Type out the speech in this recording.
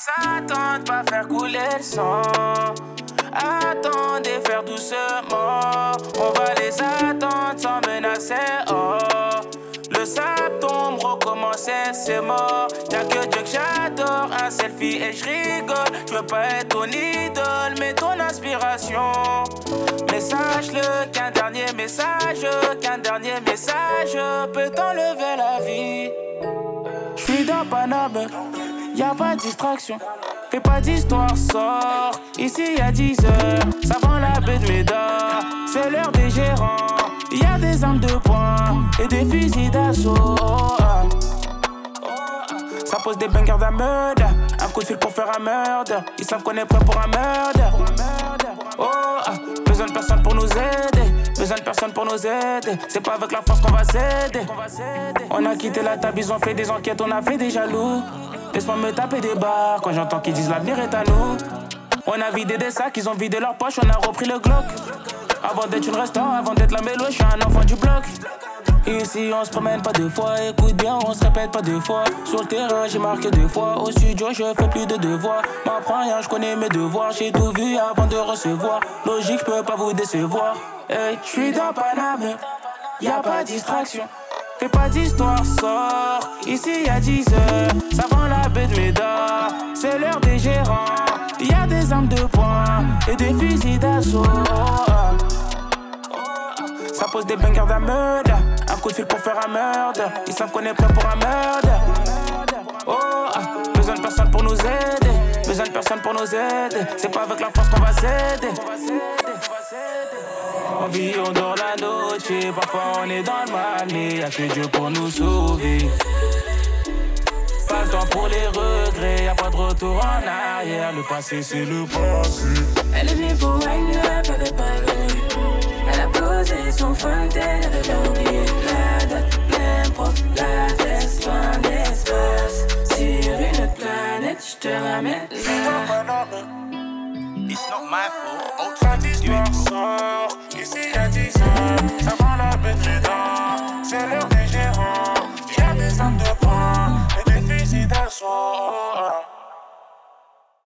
s'attendre, pas faire couler le sang. Attendez, faire doucement. On va les attendre sans menacer. Oh, le sable tombe, recommencer, c'est mort. Y'a que Dieu que j'adore, un selfie et je rigole. Je veux pas être ton idole, mais ton inspiration. Mais sache-le qu'un dernier message peut t'enlever la vie. J'suis dans Paname, y'a pas de distraction. Fais pas d'histoire, sors. Ici y'a 10 heures, ça vend la baie de Médard. C'est l'heure des gérants. Y'a des armes de poing et des fusils d'assaut. Ça pose des bangers d'un meurtre. Un coup de fil pour faire un meurtre. Ils savent qu'on est prêt pour un meurtre. Besoin de personne pour nous aider. Besoin de personne pour nous aider. C'est pas avec la force qu'on va s'aider. On a quitté la table, ils ont fait des enquêtes, on a fait des jaloux. Laisse-moi me taper des barres quand j'entends qu'ils disent l'avenir est à nous. On a vidé des sacs, ils ont vidé leurs poches, on a repris le Glock. Avant d'être une restaurant, avant d'être la mélo, je suis un enfant du bloc. Ici on se promène pas deux fois, écoute bien, on se répète pas deux fois. Sur le terrain j'ai marqué deux fois, au studio je fais plus de devoirs. M'apprends rien, je connais mes devoirs, j'ai tout vu avant de recevoir. Logique, je peux pas vous décevoir. Hey, je suis dans Paname, y'a pas de distraction. Fais pas d'histoire, sors. Ici y'a 10 heures, ça vend la baie de Médard. C'est l'heure des gérants, y'a des armes de poing et des fusils d'assaut. Ça pose des bangers d'un meurtre. Un coup de fil pour faire un meurtre. Ils savent qu'on est prêt pour un meurtre. Besoin de personne pour nous aider. Besoin de personne pour nous aider. C'est pas avec la force qu'on va s'aider. On vit, on dort la noche. Parfois on est dans le mal, mais y'a que Dieu pour nous sauver. Pas le temps pour les regrets, y'a pas de retour en arrière. Le passé c'est le passé. Elle est venue pour wine up, elle est pas venue. Elle a posé son fond de tête, elle avait oublié la date, l'impro, l'adresse, loin d'espace. Sur une autre planète, j'te ramène là. It's not my fault. Ultra, do it.